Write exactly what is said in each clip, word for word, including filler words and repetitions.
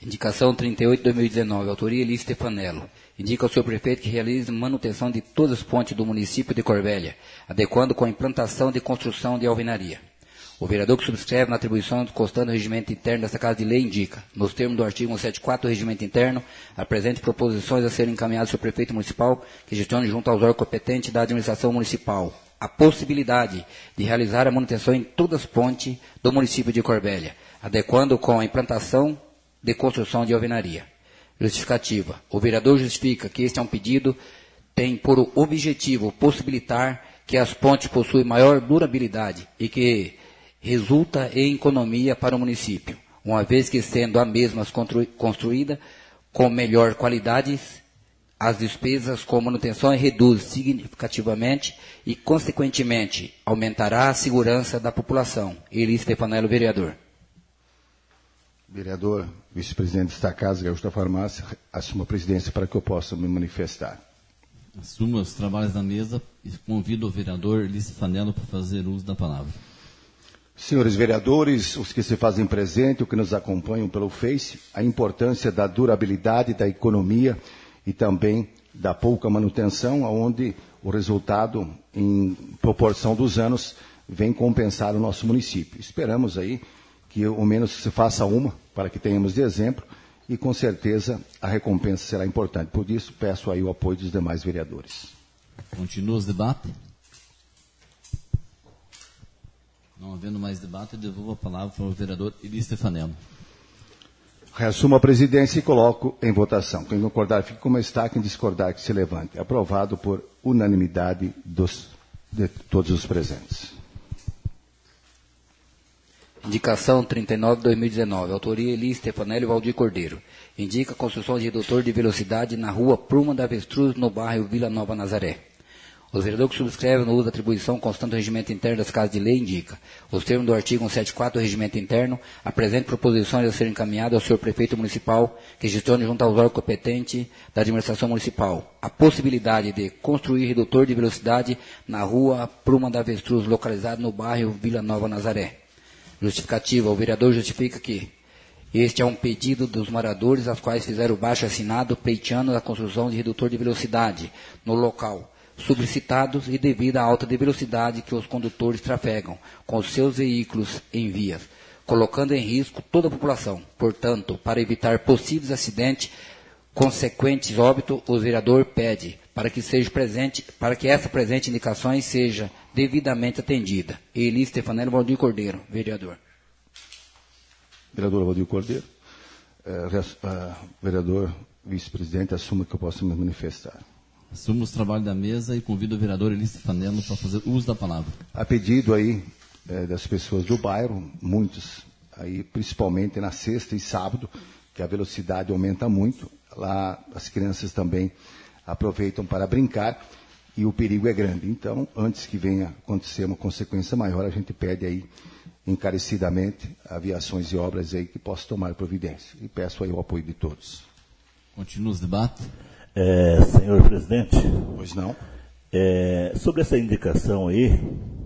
Indicação trinta e oito de dois mil e dezenove, autoria Elis Stefanello. Indica ao senhor prefeito que realize manutenção de todas as pontes do município de Corbélia, adequando com a implantação de construção de alvenaria. O vereador que subscreve na atribuição constante do regimento interno desta Casa de Lei indica, nos termos do artigo cento e setenta e quatro do regimento interno, apresente proposições a serem encaminhadas ao senhor prefeito municipal que gestione junto aos órgãos competentes da administração municipal a possibilidade de realizar a manutenção em todas as pontes do município de Corbélia, adequando com a implantação de construção de alvenaria. Justificativa. O vereador justifica que este é um pedido tem por objetivo possibilitar que as pontes possuem maior durabilidade e que resulta em economia para o município, uma vez que sendo a mesma constru- construída com melhor qualidade, as despesas com manutenção reduzem significativamente e, consequentemente, aumentará a segurança da população. Elis Stefanello, vereador. Vereador, vice-presidente desta Casa, Gaúcho da Farmácia, assuma a presidência para que eu possa me manifestar. Assuma os trabalhos da mesa e convido o vereador Elis Stefanello para fazer uso da palavra. Senhores vereadores, os que se fazem presente, os que nos acompanham pelo Face, a importância da durabilidade da economia e também da pouca manutenção, onde o resultado, em proporção dos anos, vem compensar o nosso município. Esperamos aí que ao menos se faça uma, para que tenhamos de exemplo, e com certeza a recompensa será importante. Por isso, peço aí o apoio dos demais vereadores. Continua os debates? Não havendo mais debate, eu devolvo a palavra para o vereador Elis Stefanello. Reassumo a presidência e coloco em votação. Quem concordar, fique como está. Quem discordar, que se levante. Aprovado por unanimidade dos, de todos os presentes. Indicação trinta e nove de dois mil e dezenove, autoria Elis Stefanello e Valdir Cordeiro. Indica a construção de redutor de velocidade na rua Pruma da Avestruz, no bairro Vila Nova Nazaré. O vereador que subscreve no uso da atribuição constante do regimento interno das Casas de Lei indica, os termos do artigo cento e setenta e quatro do regimento interno, apresente proposições a serem encaminhadas ao senhor prefeito municipal, que gestione junto aos órgãos competentes da administração municipal a possibilidade de construir redutor de velocidade na rua Pruma da Avestruz, localizado no bairro Vila Nova Nazaré. Justificativa. O vereador justifica que este é um pedido dos moradores, aos quais fizeram baixo assinado, pleiteando a construção de redutor de velocidade no local, solicitados e devido à alta de velocidade que os condutores trafegam com os seus veículos em vias, colocando em risco toda a população. Portanto, para evitar possíveis acidentes consequentes óbito, o vereador pede para que seja presente, para que essa presente indicações seja devidamente atendida. Elis Stefanello Valdir Cordeiro, vereador. Vereador Valdir Cordeiro. Uh, res, uh, vereador vice-presidente, assuma que eu possa me manifestar. Assumo os trabalhos da mesa e convido o vereador Elis Stefanello para fazer uso da palavra. A pedido aí eh, das pessoas do bairro, muitos, aí, principalmente na sexta e sábado, que a velocidade aumenta muito. Lá as crianças também aproveitam para brincar e o perigo é grande. Então, antes que venha acontecer uma consequência maior, a gente pede aí encarecidamente aviações e obras aí que possam tomar providência. E peço aí o apoio de todos. Continua os debates. É, senhor presidente. Pois não. É, sobre essa indicação aí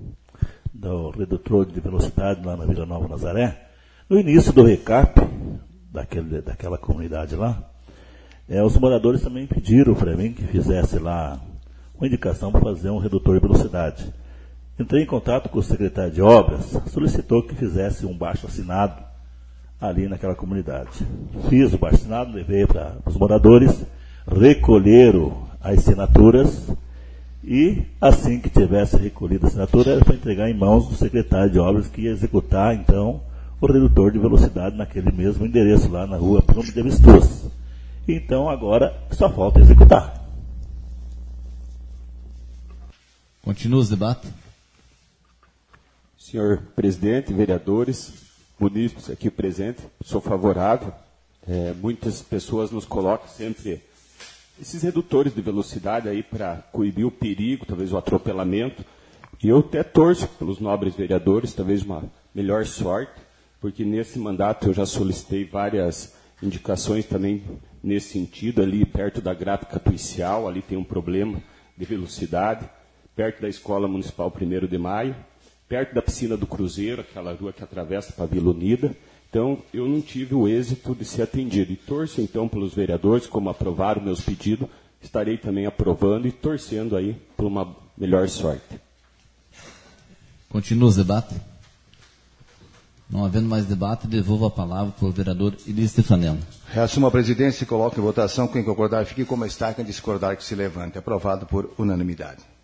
do redutor de velocidade lá na Vila Nova Nazaré, no início do recap daquele, daquela comunidade lá, é, os moradores também pediram para mim que fizesse lá uma indicação para fazer um redutor de velocidade. Entrei em contato com o secretário de obras, solicitou que fizesse um baixo assinado ali naquela comunidade. Fiz o baixo assinado, levei para os moradores, recolheram as assinaturas e, assim que tivesse recolhido a assinatura, era para entregar em mãos do secretário de obras que ia executar, então, o redutor de velocidade naquele mesmo endereço, lá na rua Pruma de Avestruz. Então, agora, só falta executar. Continua os debates. Senhor presidente, vereadores, munícipes aqui presentes, sou favorável. É, muitas pessoas nos colocam sempre esses redutores de velocidade aí para coibir o perigo, talvez o atropelamento. E eu até torço pelos nobres vereadores, talvez uma melhor sorte, porque nesse mandato eu já solicitei várias indicações também nesse sentido, ali perto da gráfica policial, ali tem um problema de velocidade, perto da Escola Municipal primeiro de maio, perto da piscina do Cruzeiro, aquela rua que atravessa para a Vila Unida, Então, eu não tive o êxito de ser atendido. E torço, então, pelos vereadores, como aprovaram meus pedidos, estarei também aprovando e torcendo aí por uma melhor sorte. Continua os debates. Não havendo mais debate, devolvo a palavra para o vereador Elias Stefanello. Reassumo a presidência e coloco em votação. Quem concordar fique como está, quem discordar que se levante. Aprovado por unanimidade.